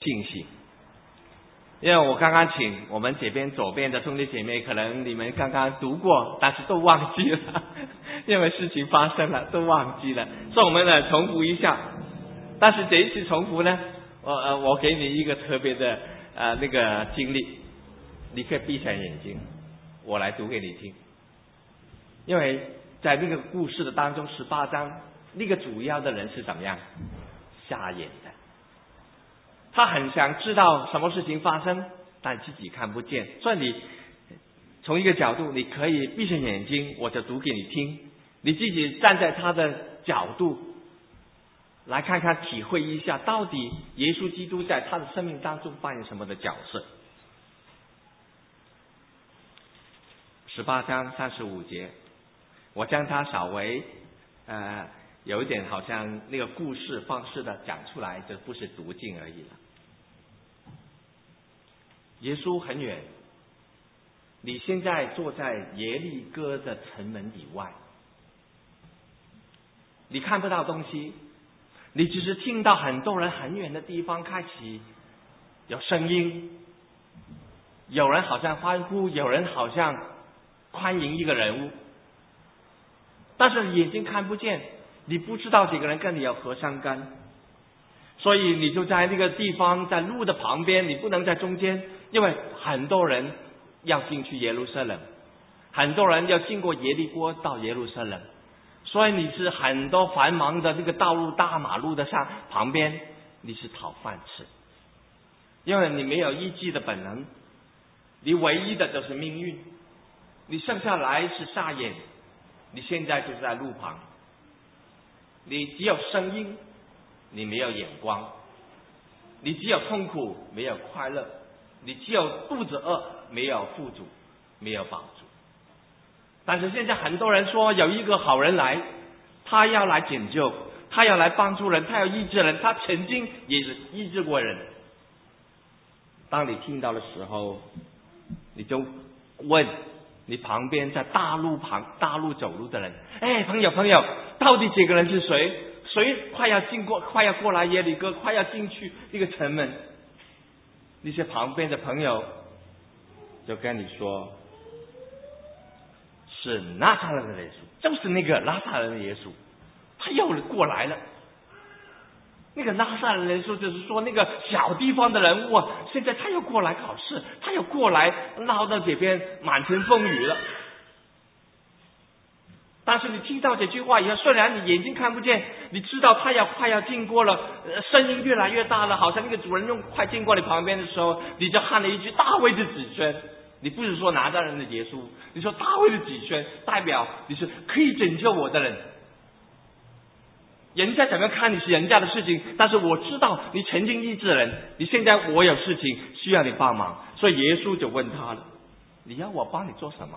信息。因为我刚刚请我们这边左边的兄弟姐妹，可能你们刚刚读过，但是都忘记了，因为事情发生了都忘记了，所以我们呢重复一下。但是这一次重复呢，我给你一个特别的那个经历，你可以闭上眼睛，我来读给你听。因为在那个故事的当中，18章那个主要的人是怎么样？瞎眼的。他很想知道什么事情发生，但自己看不见。所以你从一个角度，你可以闭上眼睛，我就读给你听。你自己站在他的角度来看看，体会一下，到底耶稣基督在他的生命当中扮演什么的角色。18章35节，我将它稍微有一点好像那个故事方式的讲出来，这不是读经而已了。耶稣很远，你现在坐在耶利哥的城门以外，你看不到东西，你只是听到很多人很远的地方开始有声音，有人好像欢呼，有人好像欢迎一个人物，但是眼睛看不见，你不知道这个人跟你有何相干，所以你就在那个地方，在路的旁边，你不能在中间，因为很多人要进去耶路撒冷，很多人要经过耶利哥到耶路撒冷，所以你是很多繁忙的这个道路大马路的上旁边，你是讨饭吃，因为你没有医治的本能，你唯一的就是命运，你剩下来是瞎眼，你现在就是在路旁，你只有声音，你没有眼光，你只有痛苦没有快乐，你只有肚子饿没有富足，没有饱足。但是现在很多人说有一个好人来，他要来拯救，他要来帮助人，他要医治人，他曾经也是医治过人。当你听到的时候，你就问你旁边在大路走路的人，朋友，到底这个人是谁？谁快要过来耶利哥，快要进去这个城门？那些旁边的朋友就跟你说，是拿撒勒的耶稣，就是那个拿撒勒的耶稣，他又过来了。那个拿撒勒的耶稣就是说那个小地方的人物，现在他又过来考试，他又过来闹到这边满城风雨了。但是你听到这句话以后，虽然你眼睛看不见，你知道他快要经过了，声音越来越大了，好像那个主人用快经过你旁边的时候，你就喊了一句大卫的子孙。你不是说拿撒勒的耶稣，你说大卫的子孙，代表你是可以拯救我的人。人家怎么看你是人家的事情，但是我知道你曾经医治人，你现在我有事情需要你帮忙，所以耶稣就问他了，你要我帮你做什么？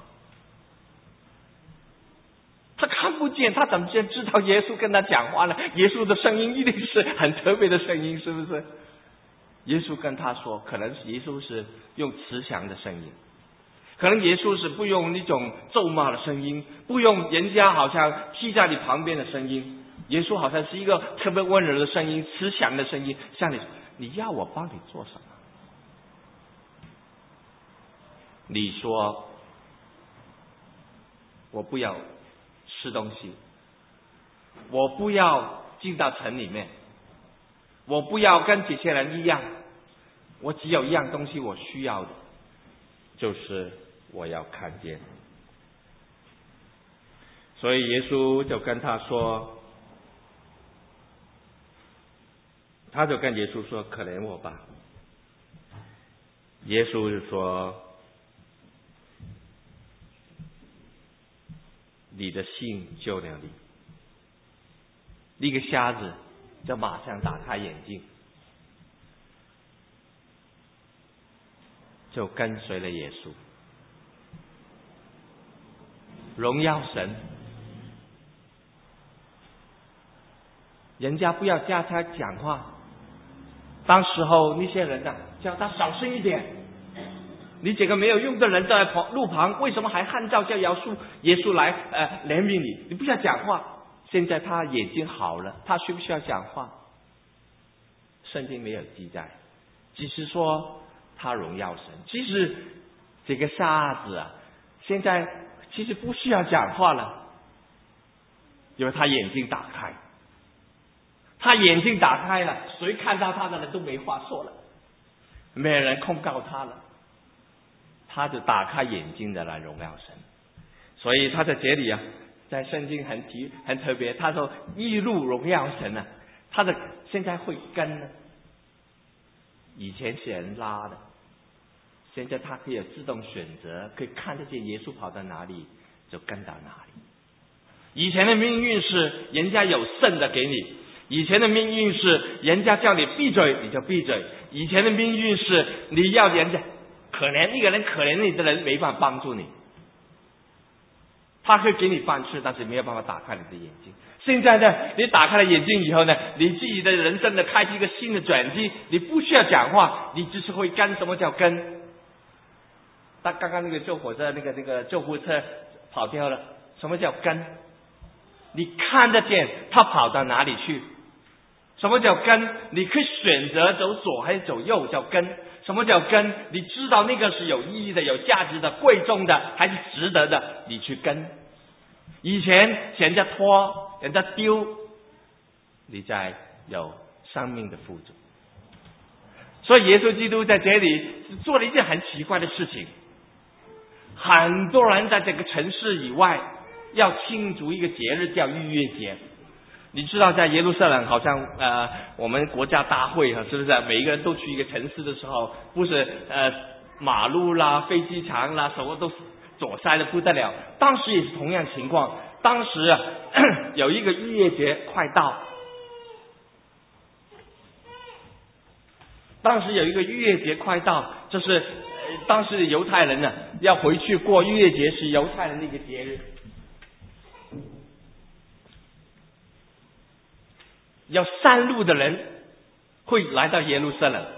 他看不见，他怎么先知道耶稣跟他讲话呢？耶稣的声音一定是很特别的声音，是不是？耶稣跟他说，可能耶稣是用慈祥的声音，可能耶稣是不用那种咒骂的声音，不用人家好像踢在你旁边的声音，耶稣好像是一个特别温柔的声音，慈祥的声音，向你说，你要我帮你做什么？你说，我不要吃东西，我不要进到城里面，我不要跟这些人一样，我只有一样东西我需要的，就是我要看见。所以耶稣就跟他说，他就跟耶稣说，可怜我吧。耶稣就说，你的信救了你。一个瞎子就马上打开眼睛，就跟随了耶稣。荣耀神，人家不要叫他讲话，当时候那些人叫他小声一点，你这个没有用的人在路旁，为什么还喊叫叫耶稣来怜悯你？你不要讲话。现在他眼睛好了，他需不需要讲话？圣经没有记载， 只是说他荣耀神。其实这个瞎子啊，现在其实不需要讲话了，因为他眼睛打开，他眼睛打开了，谁看到他的人都没话说了，没有人控告他了，他就打开眼睛的来荣耀神。所以他在这里啊，在圣经很特别，他说义路荣耀神啊，他的现在会跟呢，以前是人拉的，现在他可以自动选择，可以看得见耶稣跑到哪里就跟到哪里。以前的命运是人家有剩的给你，以前的命运是人家叫你闭嘴你就闭嘴，以前的命运是你要人家可怜一个人，可怜你的人没办法帮助你，他可以给你饭吃，但是没有办法打开你的眼睛。现在呢，你打开了眼睛以后呢，你自己的人生呢开启一个新的转机，你不需要讲话，你只是会跟。什么叫跟？他刚刚那个救火车那个救护车跑掉了，什么叫跟？你看得见他跑到哪里去。什么叫跟？你可以选择走左还是走右，叫跟。什么叫跟？你知道那个是有意义的、有价值的、贵重的还是值得的，你去跟。以前人家拖人家丢，你在有生命的富足。所以耶稣基督在这里做了一件很奇怪的事情，很多人在这个城市以外要庆祝一个节日叫逾越节。你知道在耶路撒冷好像我们国家大会是不是每一个人都去一个城市的时候，不是马路啦、飞机场啦，什么都阻塞的不得了。当时也是同样情况，当时有一个逾越节快到，就是当时的犹太人呢要回去过逾越节，是犹太人的一个节日。有山路的人会来到耶路撒冷，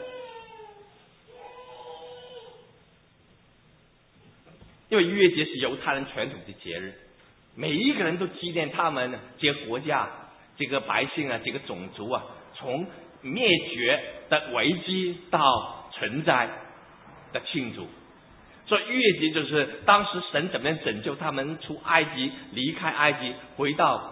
因为逾越节是犹太人传统的节日，每一个人都纪念他们这个国家、这个百姓啊、这个种族啊，从灭绝的危机到存在的庆祝。所以逾越节就是当时神怎么样拯救他们出埃及、离开埃及，回到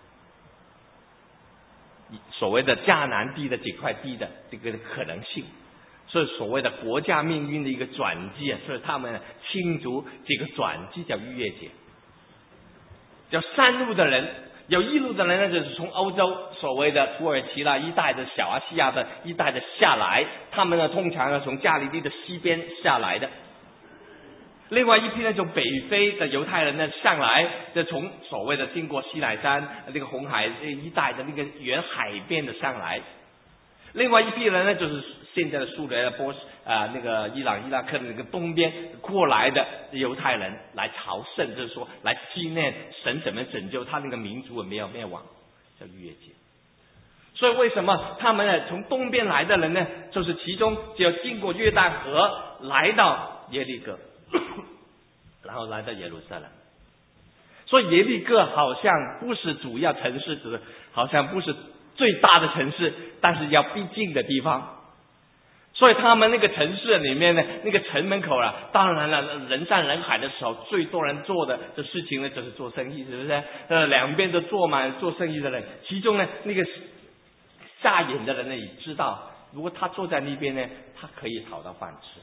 所谓的迦南地的这块地的这个可能性，所以所谓的国家命运的一个转机啊，所以他们庆祝这个转机叫逾越节。叫山路的人，有一路的人呢，就是从欧洲所谓的土耳其啦一带的小亚细亚的一带的下来，他们呢通常呢从加利利的西边下来的。另外一批呢，从北非的犹太人呢上来，就从所谓的经过西乃山那个红海一带的那个沿海边的上来。另外一批人呢，就是现在的苏联、那个伊朗、伊拉克的那个东边过来的犹太人来朝圣，就是说来纪念神怎么拯救他那个民族没有灭亡，叫逾越节。所以为什么他们呢从东边来的人呢，就是其中只有经过约旦河来到耶利哥，然后来到耶路撒冷。所以耶利哥好像不是主要城市，好像不是最大的城市，但是要必经的地方。所以他们那个城市里面呢，那个城门口啊，当然了，人山人海的时候，最多人做的事情呢，就是做生意，是不是？两边都坐满做生意的人，其中呢，那个下眼的人呢，也知道，如果他坐在那边呢，他可以讨到饭吃，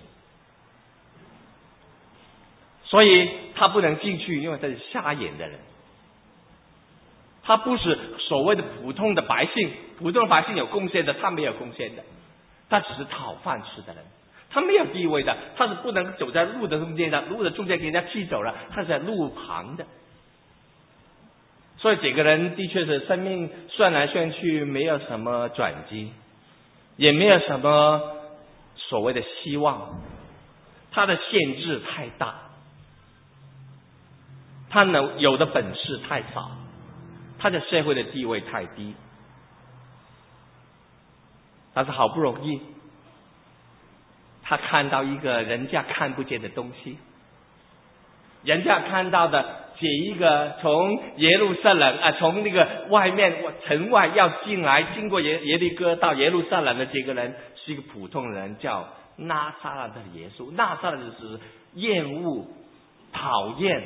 所以他不能进去，因为他是瞎眼的人。他不是所谓的普通的百姓，普通的百姓有贡献的，他没有贡献的，他只是讨饭吃的人，他没有地位的，他是不能走在路的中间的，路的中间给人家踢走了，他是在路旁的。所以这个人的确是生命算来算去没有什么转机，也没有什么所谓的希望，他的限制太大，他有的本事太少，他的社会的地位太低。但是好不容易他看到一个人家看不见的东西，人家看到的这一个从耶路撒冷从那个外面城外要进来，经过耶利哥到耶路撒冷的这个人是一个普通人，叫拿撒勒的耶稣。拿撒勒就是厌恶、讨厌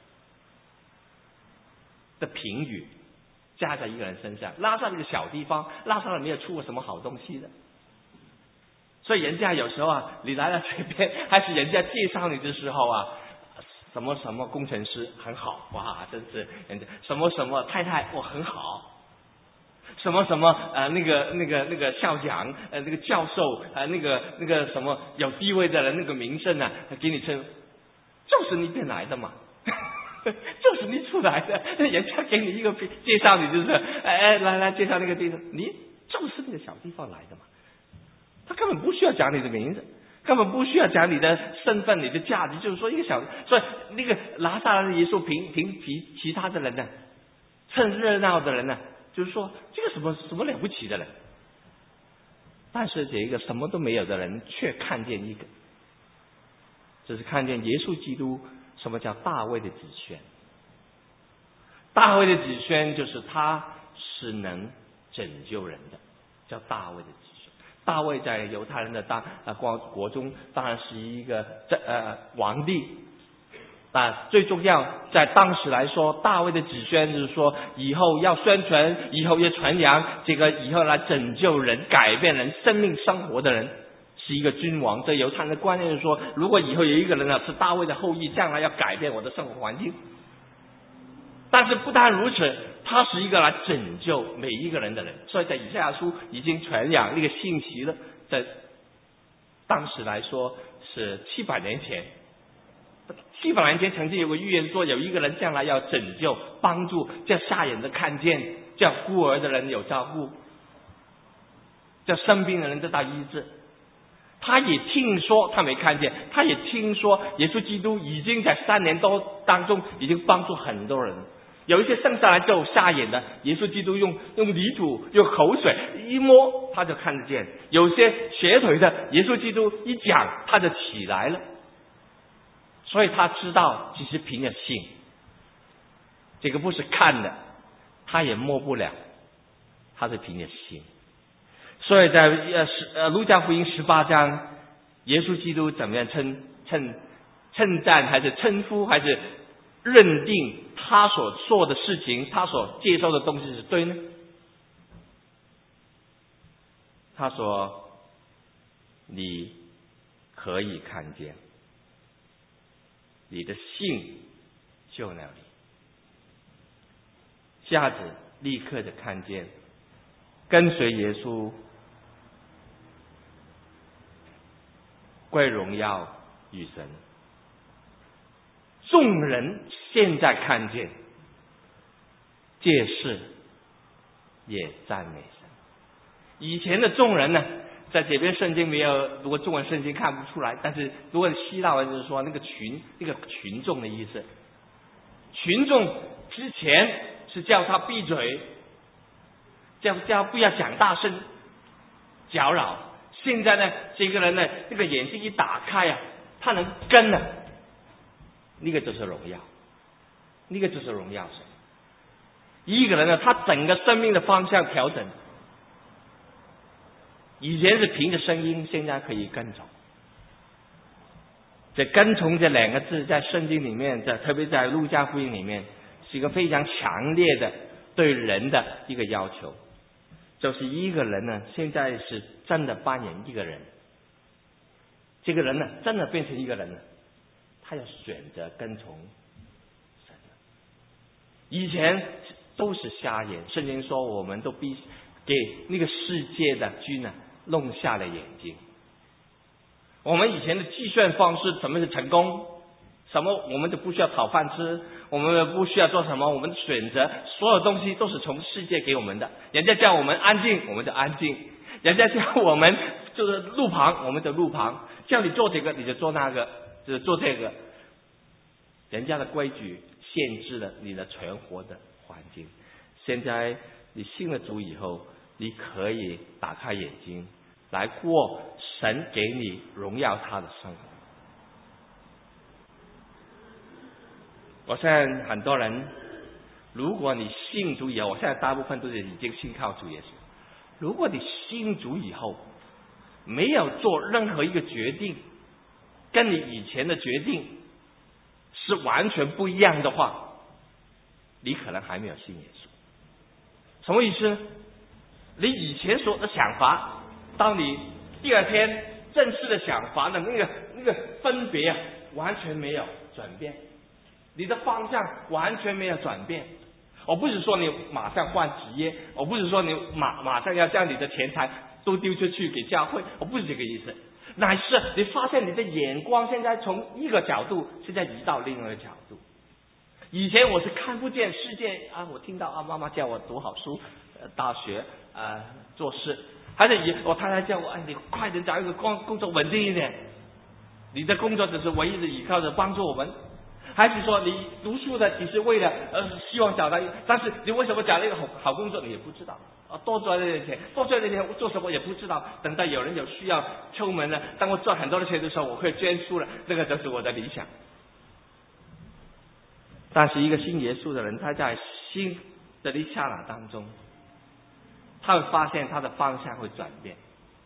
的评语加在一个人身上。拉萨这个小地方，拉萨没有出过什么好东西的，所以人家有时候啊，你来了这边，还是人家介绍你的时候啊，什么什么工程师很好，哇，真是人家什么什么太太，哇，很好。什么什么那个校长那个教授那个什么有地位的人，那个名声啊，给你称，就是你变来的嘛，就是你出来的，人家给你一个介绍，你就是来介绍那个地方，你就是那个小地方来的嘛，他根本不需要讲你的名字，根本不需要讲你的身份、你的价值，就是说一个小，所以那个拿撒勒的耶稣凭其他的人呢，趁热闹的人呢。就是说，这个什么了不起的人，但是这个什么都没有的人却看见一个，就是看见耶稣基督。什么叫大卫的子孙？大卫的子孙就是他是能拯救人的，叫大卫的子孙。大卫在犹太人的国中当然是一个皇帝。最重要，在当时来说，大卫的子孙就是说，以后要宣传，以后要传扬这个，以后来拯救人、改变人生命生活的人，是一个君王。这犹太人的观念是说，如果以后有一个人是大卫的后裔，将来要改变我的生活环境。但是不但如此，他是一个来拯救每一个人的人。所以在以赛亚书已经传扬那个信息了，在当时来说是700年前。700年前曾经有个预言说，有一个人将来要拯救、帮助，叫瞎眼的看见，叫孤儿的人有照顾，叫生病的人得到医治。他也听说，他没看见，他也听说耶稣基督已经在3年多当中已经帮助很多人。有一些生下来就瞎眼的，耶稣基督用泥土、用口水一摸他就看得见；有些瘸腿的，耶稣基督一讲他就起来了。所以他知道，只是凭着信，这个不是看的，他也摸不了，他是凭着信。所以在路加福音18章，耶稣基督怎么样称赞，还是称呼，还是认定他所做的事情，他所接受的东西是对呢？他说：“你可以看见。”你的信就那里，瞎子立刻的看见，跟随耶稣，归荣耀与神。众人现在看见，借势也赞美神。以前的众人呢，在这边圣经没有，如果中文圣经看不出来，但是如果希腊文就是说那个群众的意思。群众之前是叫他闭嘴，叫不要讲大声搅扰。现在呢，这个人呢，那个眼睛一打开啊，他能跟了，那个就是荣耀，那个就是荣耀神。一个人呢，他整个生命的方向调整。以前是凭着声音，现在可以跟从。这跟从这2个字在圣经里面，特别在路加福音里面，是一个非常强烈的对人的一个要求。就是一个人呢，现在是真的扮演一个人，这个人呢，真的变成一个人了，他要选择跟从神了。以前都是瞎眼，圣经说我们都必给那个世界的君呢弄瞎了眼睛。我们以前的计算方式怎么是成功？什么我们都不需要讨饭吃，我们不需要做什么，我们选择所有东西都是从世界给我们的。人家叫我们安静，我们就安静；人家叫我们就是路旁，我们就路旁；叫你做这个，你就做那个，就是做这个。人家的规矩限制了你的存活的环境。现在你信了主以后，你可以打开眼睛来过神给你荣耀他的生活。我现在很多人，如果你信主以后，我现在大部分都是已经信靠主耶稣。如果你信主以后， 没有做任何一个决定，跟你以前的决定是完全不一样的话，你可能还没有信耶稣。什么意思呢？你以前所的想法，当你第二天正式的想法的那个分别啊，完全没有转变，你的方向完全没有转变。我不是说你马上换职业，我不是说你马上要将你的钱财都丢出去给教会，我不是这个意思，乃是你发现你的眼光现在从一个角度，现在移到另外一个角度。以前我是看不见世界啊，我听到啊妈妈叫我读好书，大学做事，还是我太太叫我你快点找一个工作稳定一点，你的工作只是唯一的依靠着帮助我们。还是说你读书的只是为了希望找到，但是你为什么找了一个好工作你也不知道，多赚了点钱，多赚了点钱做什么也不知道，等到有人有需要敲门了，当我赚很多的钱的时候，我会捐书了，这个就是我的理想。但是一个信耶稣的人，他在新的一刹那当中，他会发现他的方向会转变。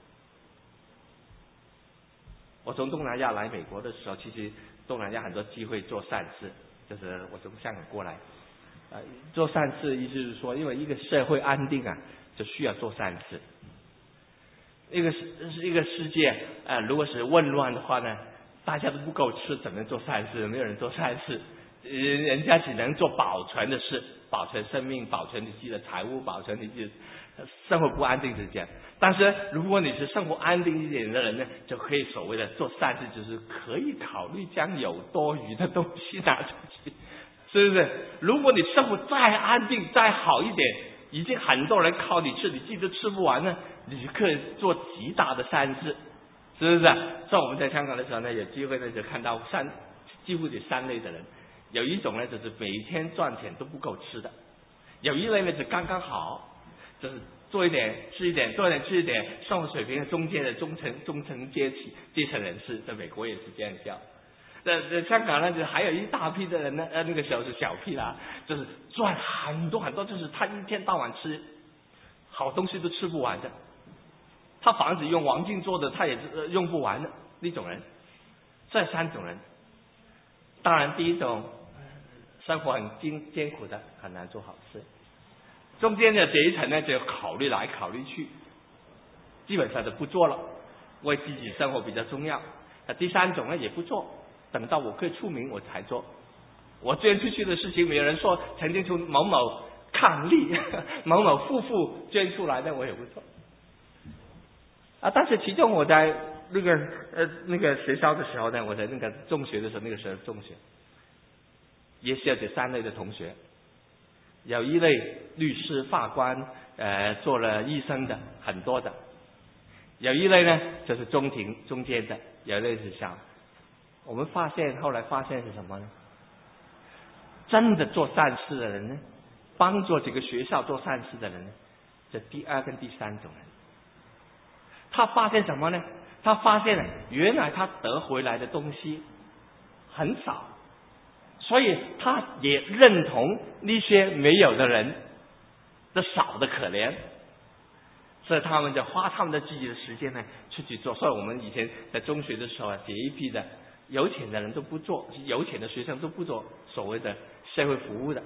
我从东南亚来美国的时候，其实东南亚很多机会做善事，就是我从香港过来，做善事意思是说，因为一个社会安定啊，就需要做善事。一个世界如果是混乱的话呢，大家都不够吃，怎么能做善事？没有人做善事，人家只能做保存的事，保存生命，保存你自己的财物，保存你自己生活不安定是这样。但是如果你是生活安定一点的人呢，就可以所谓的做善事，就是可以考虑将有多余的东西拿出去，是不是？如果你生活再安定再好一点，已经很多人靠你吃，你自己都吃不完呢，你就可以做极大的善事，是不是？像我们在香港的时候呢，有机会呢就看到几乎有3类的人。有一种呢就是每天赚钱都不够吃的，有一类呢就刚刚好，就是做一点吃一点，做一点吃一点，生活水平的中间的中层阶层人士，在美国也是这样叫。在香港呢，就还有一大批的人呢，那个时候是小批啦，就是赚很多很多，就是他一天到晚吃好东西都吃不完的，他房子用黄金做的，他也用不完的那种人。这3种人，当然第一种生活很艰苦的，很难做好事。中间的这一层呢，就考虑来考虑去，基本上就不做了，为自己生活比较重要。第3种呢也不做，等到我可以出名我才做。我捐出去的事情，没有人说曾经从某某抗力某某夫妇捐出来的，我也不做。但是其中我在那个学校的时候呢，我在那个中学的时候，那个时候中学也是有这3类的同学，有一类律师、法官，做了医生的很多的，有一类呢就是中间的，有一类是小。我们后来发现是什么呢？真的做善事的人呢，帮助这个学校做善事的人呢，这第2跟第3种人。他发现什么呢？他发现了原来他得回来的东西很少，所以他也认同那些没有的人的少的可怜，所以他们就花他们的自己的时间呢出去做。所以我们以前在中学的时候啊，这一批的有钱的人都不做，有钱的学生都不做所谓的社会服务的，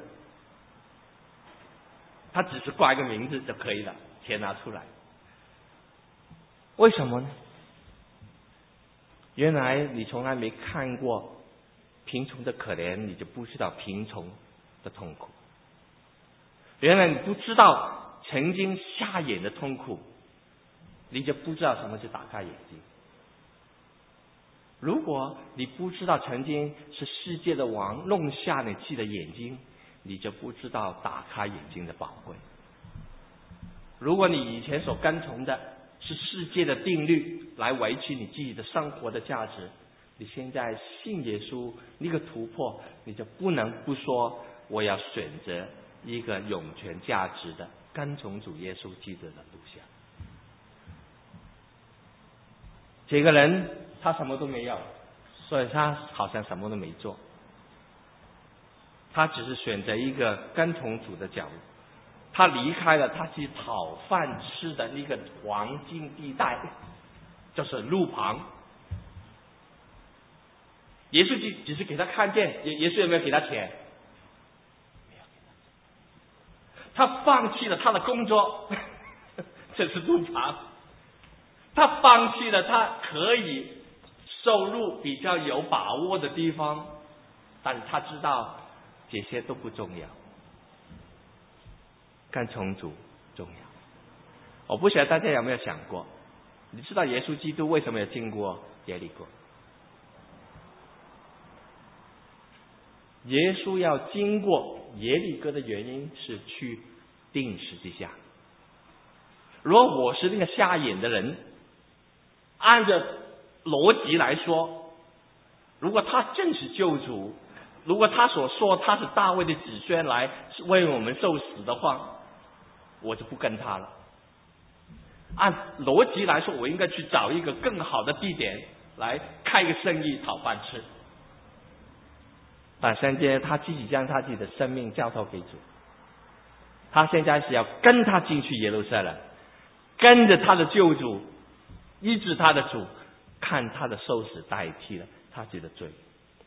他只是挂一个名字就可以了，钱拿出来。为什么呢？原来你从来没看过贫穷的可怜，你就不知道贫穷的痛苦。原来你不知道曾经瞎眼的痛苦，你就不知道什么是打开眼睛。如果你不知道曾经是世界的王弄瞎你自己的眼睛，你就不知道打开眼睛的宝贵。如果你以前所跟从的是世界的定律来维持你自己的生活的价值，你现在信耶稣那个突破，你就不能不说我要选择一个永存价值的跟从主耶稣基督的路线。这个人他什么都没有，所以他好像什么都没做，他只是选择一个跟从主的脚路，他离开了他去讨饭吃的那个黄金地带， 就是路旁。耶稣只是给他看见，耶稣有没有给他钱？没有给他。他放弃了他的工作，这是路旁。他放弃了他可以收入比较有把握的地方，但是他知道这些都不重要，跟从主重要。我不晓得大家有没有想过，你知道耶稣基督为什么要经过耶利哥？耶稣要经过耶利哥的原因是去钉十字架。如果我是那个瞎眼的人，按着逻辑来说，如果他正是救主，如果他所说他是大卫的子孙来为我们受死的话，我就不跟他了。按逻辑来说，我应该去找一个更好的地点来开个生意讨饭吃。但现在他自己将他自己的生命交托给主，他现在是要跟他进去耶路撒冷，跟着他的救主，医治他的主，看他的受死代替了他自己的罪。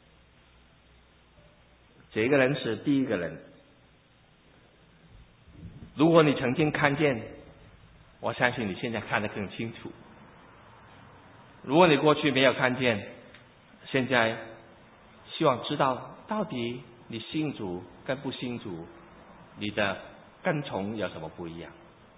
这个人是第一个人。如果你曾经看见，我相信你现在看得更清楚。如果你过去没有看见，现在希望知道到底你信主跟不信主，你的跟从有什么不一样。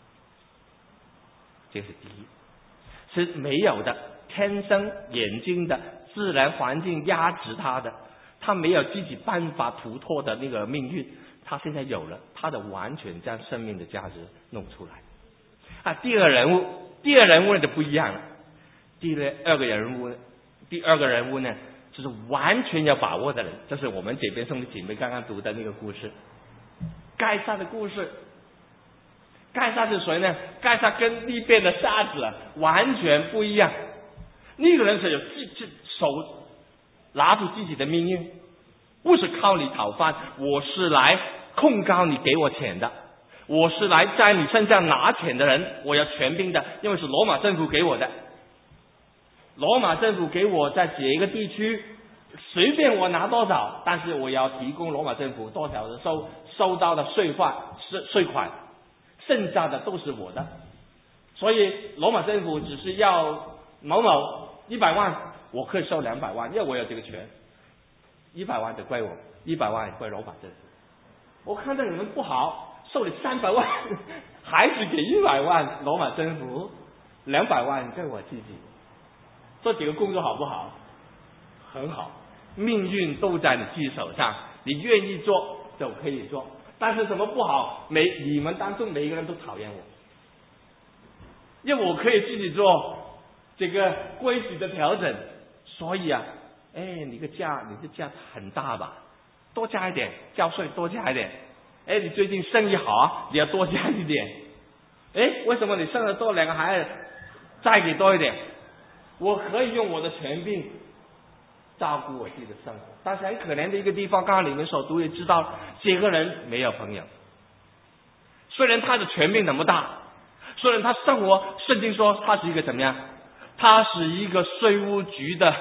这是第一，是没有的，天生眼睛的自然环境压制他的，他没有自己办法突破的那个命运，他现在有了，他的完全将生命的价值弄出来。第二个人物就不一样了。第二个人物呢，就是完全有把握的人，这是我们这边兄弟姐妹刚刚读的那个故事，该撒的故事。该撒是谁呢？该撒跟利便的瞎子完全不一样。那个人是有手拿住自己的命运，不是靠你讨饭，我是来控告你给我钱的，我是来在你身上拿钱的人，我要权柄的，因为是罗马政府给我的。罗马政府给我在这个地区随便我拿多少，但是我要提供罗马政府多少的收到的税款，剩下的都是我的。所以罗马政府只是要某某100万，我可以收200万，因为我有这个权。100万就归我，100万归罗马政府。我看到你们不好，收你300万，还是给100万罗马政府，200万归我自己。这几个工作好不好？很好，命运都在你自己手上，你愿意做就可以做。但是什么不好？你们当中每一个人都讨厌我，因为我可以自己做这个规矩的调整。所以你的价很大吧？多加一点，交税多加一点。你最近生意好啊，你要多加一点。为什么你生得多2个孩子，再给多一点？我可以用我的权柄照顾我自己的生活。但是很可怜的一个地方，刚刚你们所读也知道，这个人没有朋友。虽然他的权柄那么大，虽然他生活，圣经说他是一个怎么样？他是一个税务局的，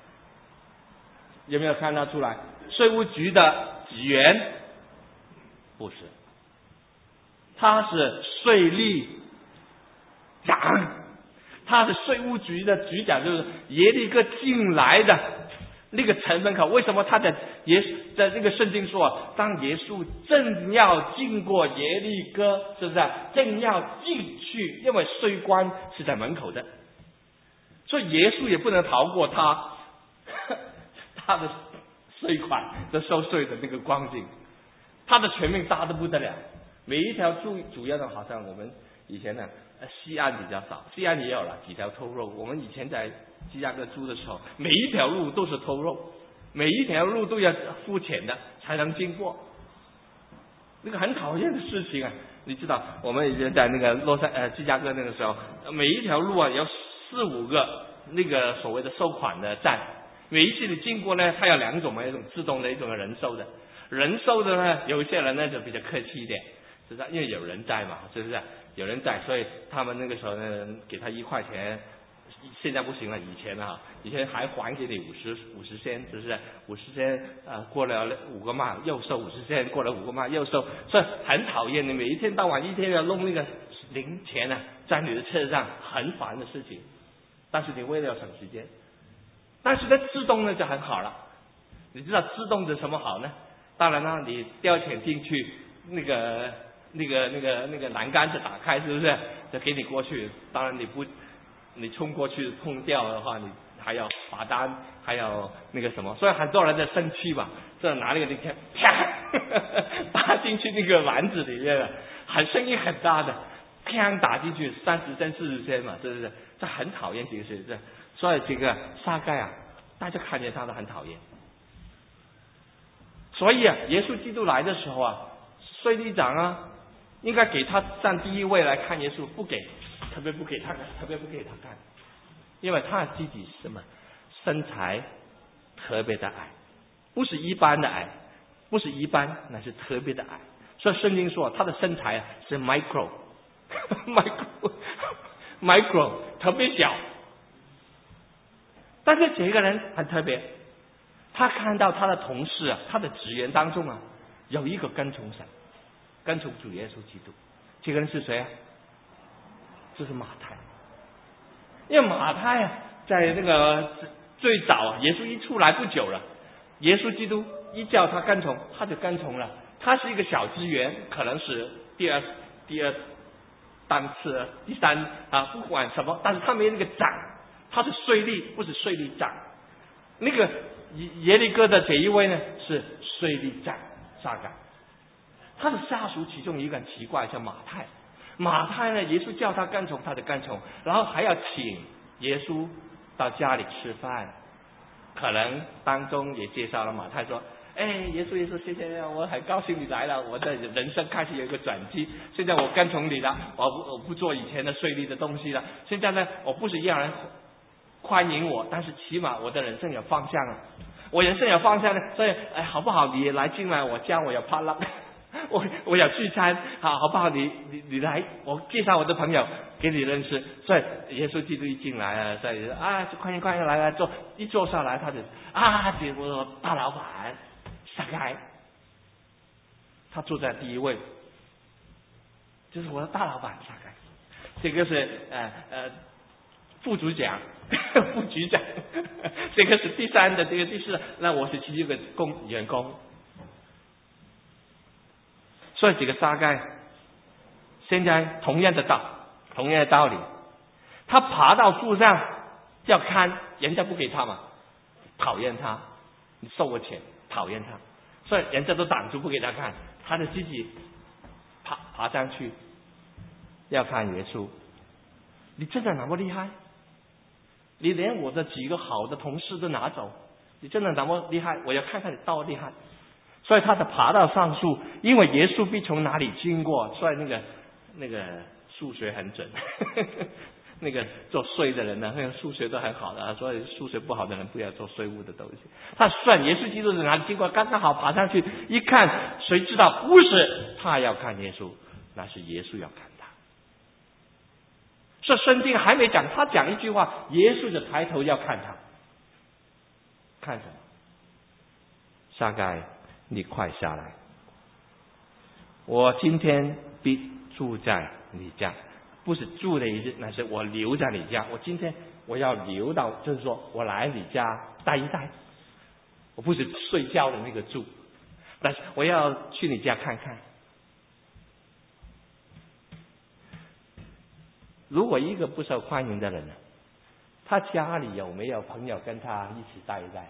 有没有看到出来？税务局的职员？不是，他是税吏长。他是税务局的局长，就是耶利哥进来的那个城门口。为什么他在那个圣经说，当耶稣正要经过耶利哥，是不是正要进去？因为税关是在门口的，所以耶稣也不能逃过他的税款的收税的那个光景。他的权柄大得不得了，每一条主要的，好像我们以前呢，西安比较少，西安也有了几条偷肉。我们以前在芝加哥住的时候，每一条路都是偷肉，每一条路都要付钱的才能经过，那个很讨厌的事情啊！你知道，我们以前在那个芝加哥那个时候，每一条路有4-5个那个所谓的收款的站，每一次你经过呢，它有2种嘛，一种自动的，一种人收的。人收的呢，有一些人呢就比较客气一点，是不是？因为有人在嘛，是不是？有人在，所以他们那个时候呢，给他1块钱现在不行了，以前还还给你50仙，是不是？50仙过了5个嘛又收50仙，过了5个嘛又收，所以很讨厌。你每一天到晚一天要弄那个零钱啊，在你的车上很烦的事情。但是你为了要省时间，但是呢自动呢就很好了。你知道自动的什么好呢？当然了，你掉钱进去，那个栏杆就打开，是不是？就给你过去。当然你冲过去碰掉的话，你还要罚单，还要那个什么，所以很多人在生气吧，这拿那个零钱啪打进去那个篮子里面了，声音很大的，啪打进去30仙40仙嘛，是不是？这很讨厌这个事情。所以这个撒该啊，大家看见他都很讨厌。所以啊，耶稣基督来的时候啊，税吏长啊，应该给他站第一位来看耶稣，不给，特别不给他看，因为他自己什么身材特别的矮，不是一般的矮，不是一般，那是特别的矮。所以圣经说他的身材啊是 micro 特别小。但是这个人很特别，他看到他的同事啊，他的职员当中啊，有一个跟从神，跟从主耶稣基督。这个人是谁啊？就是马太。因为马太啊，在那个最早耶稣一出来不久了，耶稣基督一叫他跟从，他就跟从了。他是一个小职员，可能是第二档次、第3啊，不管什么，但是他没那个长，他是税吏，不是税吏长。那个耶利哥的这一位呢是税吏长撒该，他的下属其中一个很奇怪，叫马太。马太呢，耶稣叫他跟从，他就跟从，然后还要请耶稣到家里吃饭。可能当中也介绍了马太说：“耶稣，谢谢，我很高兴你来了，我的人生开始有一个转机。现在我跟从你了，我不做以前的税吏的东西了。现在呢，我不是让人欢迎我，但是起码我的人生有方向了。我人生有方向呢，所以好不好？你也来进来我家，我有趴拉。”我要聚餐，好不好？你来，我介绍我的朋友给你认识。所以耶稣基督一进来啊，所以就快点来坐，一坐上来他就这个大老板撒该，他坐在第一位，就是我的大老板撒该。这个是副局长，这个是第3的，这个第4，那我是其中一个员工。所以这个撒该现在同样的道理，他爬到树上要看，人家不给他嘛，讨厌他，你收我钱，讨厌他，所以人家都挡住不给他看，他就自己爬上去要看耶稣。你真的那么厉害？你连我的几个好的同事都拿走，你真的那么厉害？我要看看你多厉害。所以他就爬到上树，因为耶稣必从哪里经过，所以那个数学很准。那个做税的人呢，那个数学都很好的，所以数学不好的人不要做税务的东西。他算耶稣基督从哪里经过，刚刚好爬上去一看，谁知道不是他要看耶稣，那是耶稣要看他。所以圣经还没讲，他讲一句话，耶稣就抬头要看他。看什么？撒该，你快下来！我今天必住在你家，不是住的意思，那是我留在你家。我今天我要留到，就是说我来你家待一待。我不是睡觉的那个住，但是我要去你家看看。如果一个不受欢迎的人，他家里有没有朋友跟他一起待一待？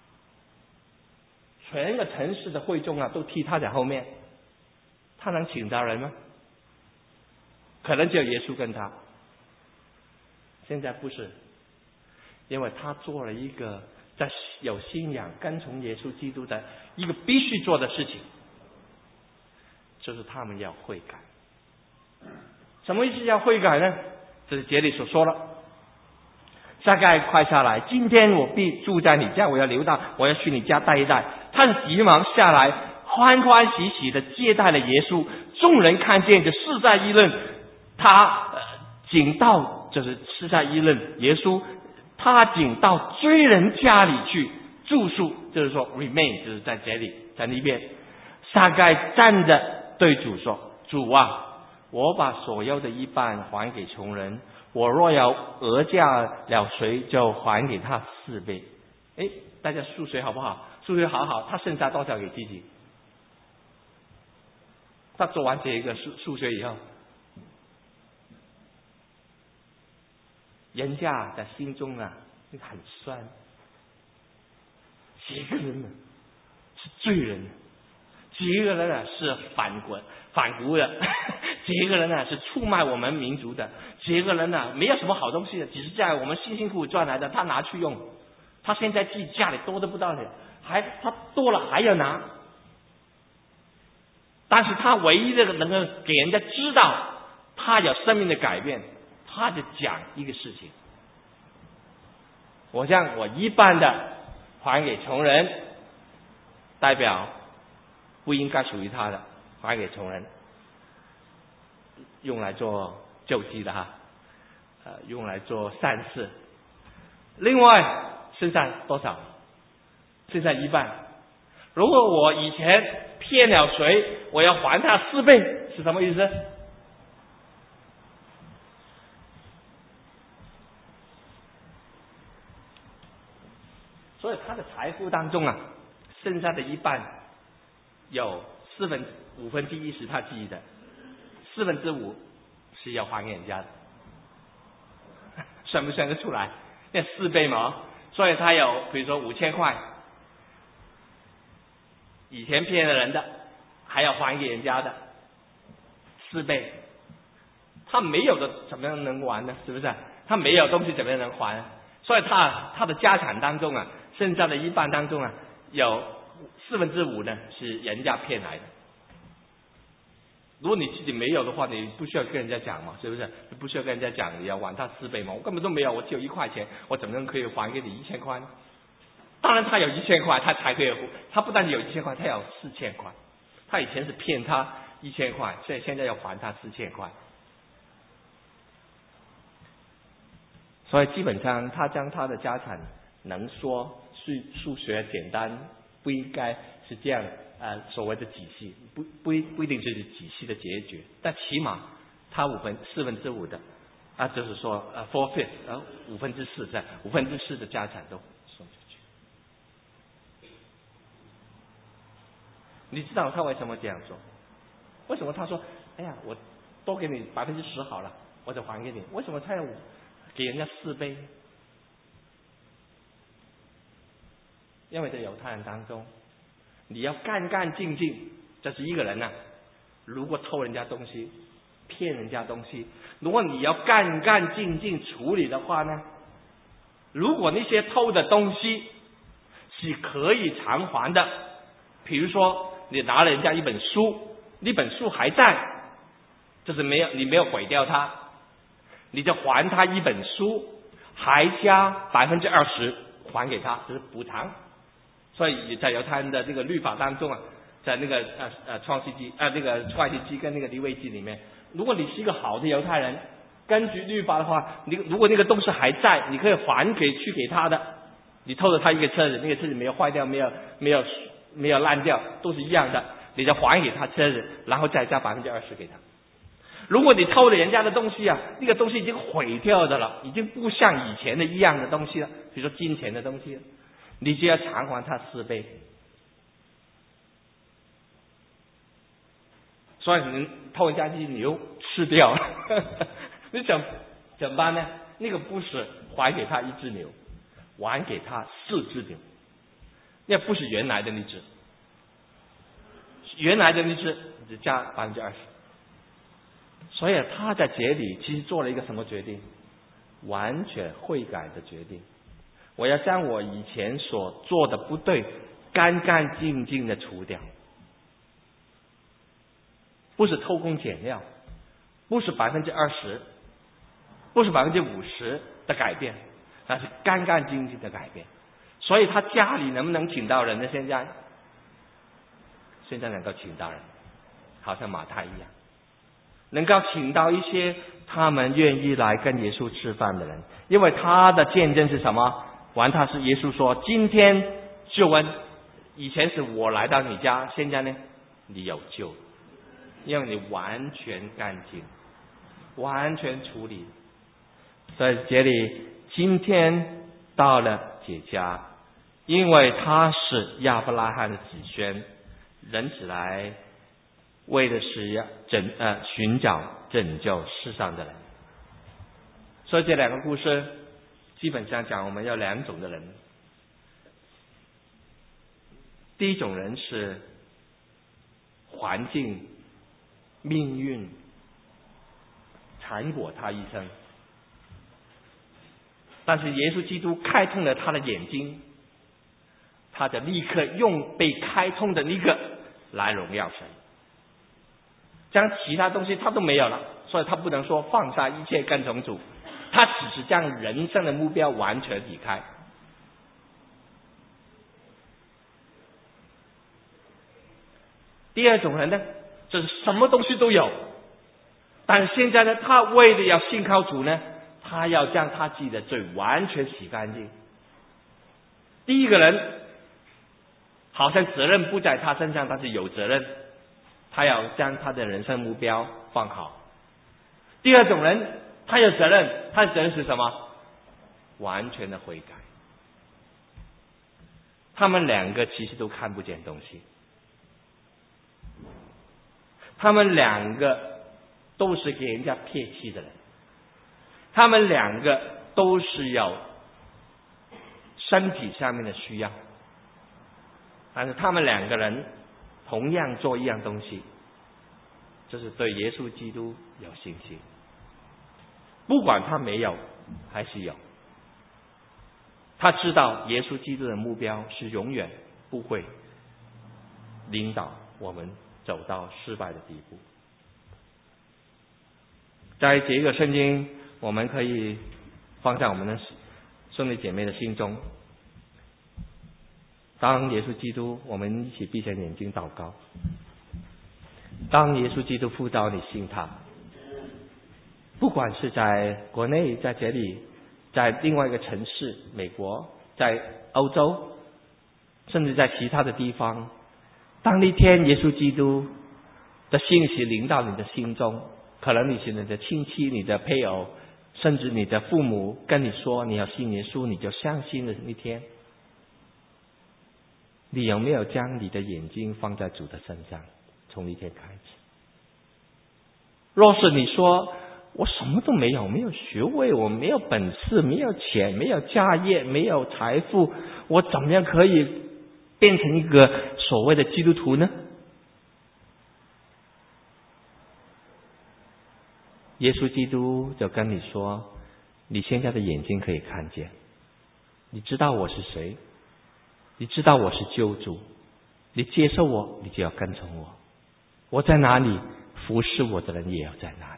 全个城市的会众啊，都踢他在后面，他能请到人吗？可能只有耶稣跟他。现在不是，因为他做了一个在有信仰跟从耶稣基督的一个必须做的事情，就是他们要悔改。什么意思要悔改呢？这是节里所说了，撒该快下来，今天我必住在你家，我要去你家待一待。他急忙下来，欢欢喜喜的接待了耶稣。众人看见就四在议论他，紧到就是私下议论耶稣他竟到罪人家里去住宿，就是说 remain 就是在这里，在那边。撒该站着对主说：主啊，我把所有的一半还给穷人，我若要讹诈了谁，就还给他4倍。大家数学好不好？数学好好，他剩下多少给自己？他做完这一个数学以后，人家的心中很酸，几个人呢是罪人，几个人呢是反国的，几个人呢是出卖我们民族的，几个人呢没有什么好东西的，只是在我们辛辛苦苦赚来的，他拿去用，他现在自己家里多得不得了，他多了还要拿。但是他唯一的能够给人家知道他有生命的改变，他就讲一个事情：我将我一半的还给穷人，代表不应该属于他的还给穷人，用来做救济的用来做善事。另外剩下多少？剩下一半。如果我以前骗了谁，我要还他4倍，是什么意思？所以他的财富当中剩下的一半有1/5是他自己的，5/4是要还给人家的，算不算得出来？那4倍嘛，所以他有比如说5000块，以前骗了人的还要还给人家的4倍，他没有的怎么样能还呢？是不是？他没有东西怎么样能还？所以他的家产当中剩下的一半当中有5/4呢是人家骗来的。如果你自己没有的话，你不需要跟人家讲嘛，是不是？你不需要跟人家讲你要还他4倍嘛，我根本都没有，我只有1块钱，我怎么能可以还给你1000块呢？当然他有1000块，他才可以，他不但有1000块，他有4000块。他以前是骗他1000块，所以现在要还他4000块。所以基本上他将他的家产能说数学简单，不应该是这样所谓的体系，不一定就是体系的解决，但起码他4/5的就是说4/5 5/4在4/5的家产都送出去。你知道他为什么这样做？为什么他说我多给你10%好了，我就还给你？为什么他要给人家4倍？因为在犹太人当中，你要干干净净，这是一个人如果偷人家东西，骗人家东西，如果你要干干净净处理的话呢，如果那些偷的东西是可以偿还的，比如说你拿了人家一本书，那本书还在，就是你没有毁掉它，你就还他一本书，还加20%还给他，这是补偿。所以在犹太人的这个律法当中在那个创世纪那个出埃及记跟那个利未记里面，如果你是一个好的犹太人，根据律法的话，如果那个东西还在，你可以还给他的。你偷了他一个车子，那个车子没有坏掉，没有烂掉，都是一样的，你就还给他车子，然后再加20%给他。如果你偷了人家的东西那个东西已经毁掉的了，已经不像以前的一样的东西了，比如说金钱的东西了，你就要偿还他4倍。所以你偷人家一只牛吃掉你怎么办呢？那个不是还给他一只牛，还给他4只牛，那不是原来的那只，原来的那只只加20%。所以他在这里其实做了一个什么决定？完全悔改的决定。我要将我以前所做的不对干干净净的除掉，不是偷工减料，不是20%，不是50%的改变，那是干干净净的改变。所以他家里能不能请到人呢？现在能够请到人，好像马太一样。 能够请到一些他们愿意来跟耶稣吃饭的人，因为他的见证是什么？他是耶稣说，今天救恩，以前是我来到你家，现在呢你有救，因为你完全干净，完全处理。所以这里今天到了这家，因为他是亚伯拉罕的子孙，人子来为的是要寻找拯救世上的人。所以这两个故事基本上讲我们有两种的人。第一种人是环境命运缠裹他一生，但是耶稣基督开通了他的眼睛，他就立刻用被开通的那个来荣耀神，将其他东西他都没有了，所以他不能说放下一切跟从主，他只是将人生的目标完全离开。第二种人呢，就是什么东西都有，但是现在呢，他为了要信靠主呢，他要将他自己的罪完全洗干净。第一个人好像责任不在他身上，但是有责任，他要将他的人生目标放好。第二种人他有责任，他的责任是什么？完全的悔改。他们两个其实都看不见东西，他们两个都是给人家撇弃的人，他们两个都是有身体上面的需要，但是他们两个人同样做一样东西，就是对耶稣基督有信心，不管他没有还是有，他知道耶稣基督的目标是永远不会领导我们走到失败的地步。在这个圣经我们可以放在我们的兄弟姐妹的心中。当耶稣基督，我们一起闭上眼睛祷告。当耶稣基督呼召你信他，不管是在国内，在这里，在另外一个城市，美国，在欧洲，甚至在其他的地方，当那天耶稣基督的信息临到你的心中，可能你是你的亲戚、你的配偶，甚至你的父母跟你说你要信耶稣，你就相信了那天，你有没有将你的眼睛放在主的身上？从那天开始，若是你说我什么都没有，没有学位，我没有本事，没有钱，没有家业，没有财富，我怎么样可以变成一个所谓的基督徒呢？耶稣基督就跟你说，你现在的眼睛可以看见，你知道我是谁，你知道我是救主，你接受我，你就要跟从我，我在哪里，服侍我的人也要在哪里。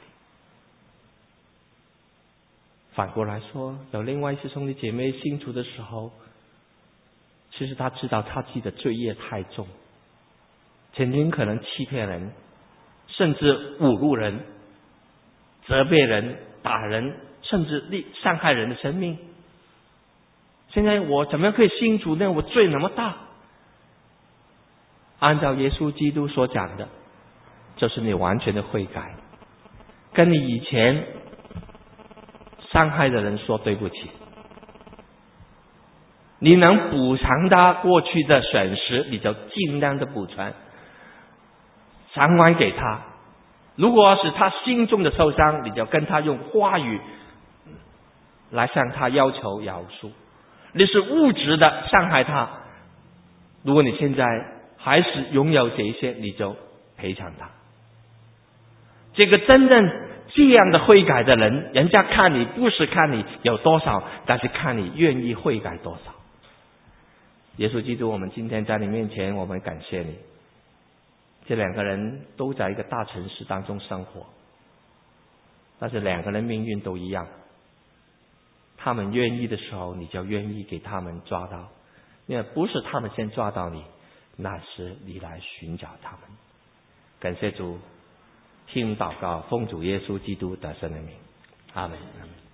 反过来说，有另外一些兄弟姐妹信主的时候，其实他知道他自己的罪业太重，曾经可能欺骗人，甚至侮辱人，责备人，打人，甚至伤害人的生命。现在我怎么样可以信主呢？我罪那么大。按照耶稣基督所讲的，就是你完全的悔改，跟你以前伤害的人说对不起，你能补偿他过去的损失，你就尽量的补偿，偿还给他。如果是他心中的受伤，你就跟他用话语来向他要求饶恕。你是物质的伤害他，如果你现在还是拥有这些，你就赔偿他。这个真正这样的悔改的人，人家看你不是看你有多少，但是看你愿意悔改多少。耶稣基督，我们今天在你面前，我们感谢你。这两个人都在一个大城市当中生活，但是两个人命运都一样。他们愿意的时候，你就愿意给他们抓到，因为不是他们先抓到你，那是你来寻找他们。感谢主， 听祷告，奉主耶稣基督得胜的名，阿门。